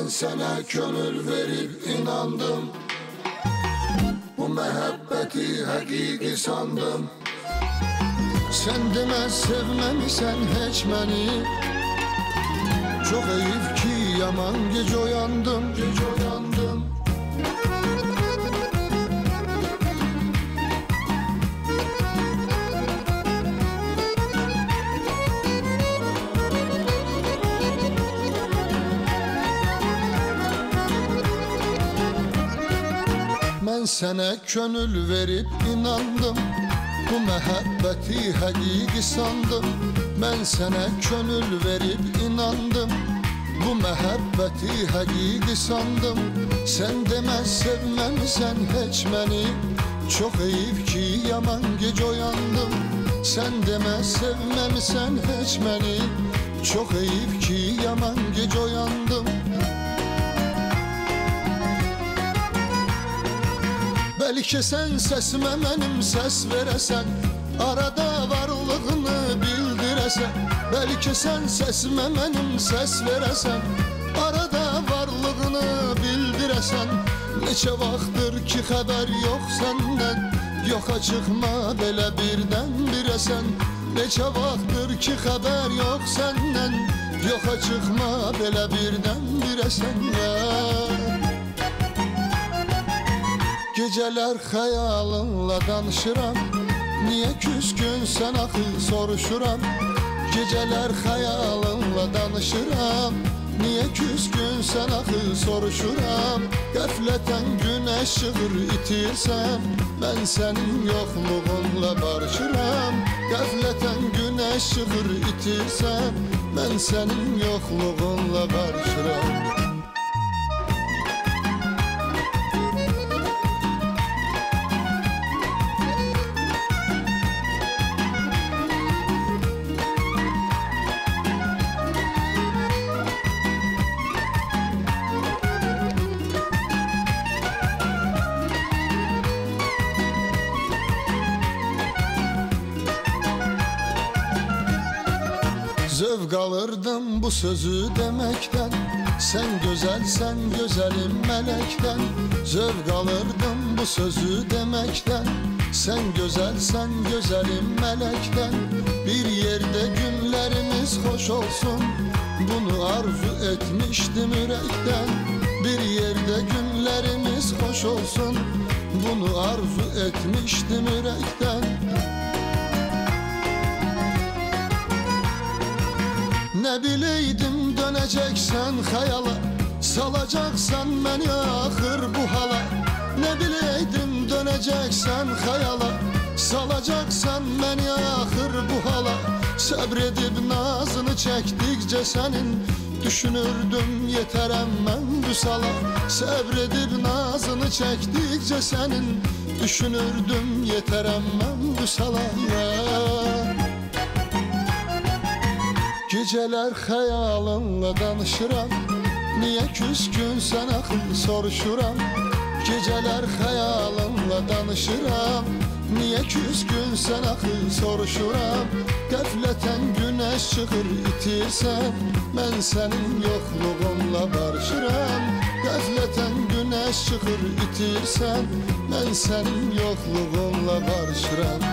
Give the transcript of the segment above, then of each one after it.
Ben sana gönül verip inandım, bu mehabbeti hakiki sandım. Sen demez sevmemişsen hiç beni, çok eyip ki yaman gece uyandım. Ben sana gönül verip inandım, bu mehabbeti hakiki sandım. Ben sana gönül verip inandım, bu mehabbeti hakiki sandım. Sen demez sevmemişsen hiç beni, çok eyip ki yaman gece uyandım. Sen demez sevmemişsen hiç beni, çok eyip ki yaman gece uyandım. Belki sen sesime benim ses veresen, arada varlığını bildiresen. Belki sen sesime benim ses veresen, arada varlığını bildiresen. Neçe vaxtır ki haber yok senden, yoxa çıkma belə birden biresen. Neçe vaxtır ki haber yok senden, yoxa çıkma belə birden biresen ya. Geceler hayalınla danışıram, niye küskün sen axı soruşuram. Geceler hayalınla danışıram, niye küskün sen axı soruşuram. Qəflətən güneş çığır itirsən, ben senin yokluğunla barışıram. Qəflətən güneş çığır itirsən, ben senin yokluğunla barışıram. Zövq alırdım bu sözü demekten, sen güzelsen güzelim melekten. Zövq alırdım bu sözü demekten, sen güzelsen güzelim melekten. Bir yerde günlerimiz hoş olsun, bunu arzu etmiştim yürekten. Bir yerde günlerimiz hoş olsun, bunu arzu etmiştim yürekten. Ne bileydim döneceksen hayala, salacaksan beni ahır bu hala. Ne bileydim döneceksen hayala, salacaksan beni ahır bu hala. Sabredip nazını çektikçe senin, düşünürdüm yeterem ben vüsala. Sabredip nazını çektikçe senin, düşünürdüm yeterem ben vüsala ya. Geceler hayalınla danışıram, niye küskün sen axı soruşuram. Geceler hayalınla danışıram, niye küskün sen axı soruşuram. Qəflətən güneş çıxır itirsən, ben senin yokluğunla barışıram. Qəflətən güneş çıxır itirsən, ben senin yokluğunla barışıram.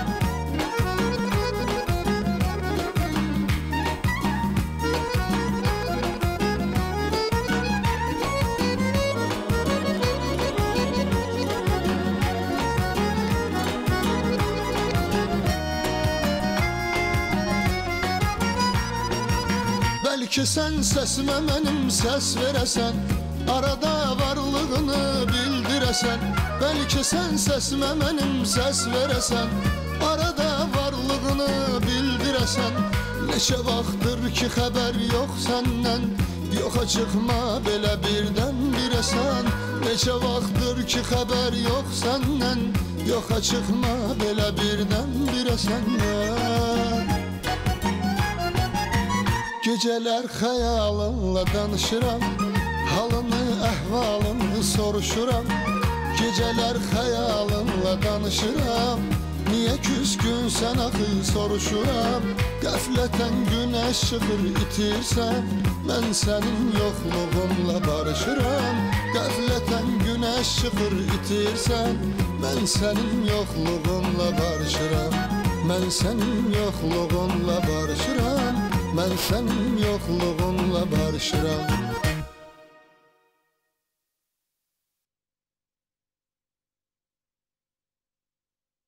Belki sen sesime benim ses veresen, arada varlığını bildiresen. Belki sen sesime benim ses veresen, arada varlığını bildiresen. Neçe vaxtır ki haber yok senden, yoxa çıkma belə birden biresen. Neçe vaxtır ki haber yok senden, yoxa çıkma belə birden biresen ya. Geceler hayalınla danışıram, halını əhvalını soruşuram. Geceler hayalınla danışıram, Niye küskünsən axı soruşuram. Qəflətən günəş çıxır itirsən, mən sənin yoxluğunla barışıram. Qəflətən günəş çıxır itirsən, mən sənin yoxluğunla barışıram. Mən sənin yoxluğunla barışıram. Mən sənin yoxluğunla barışıram.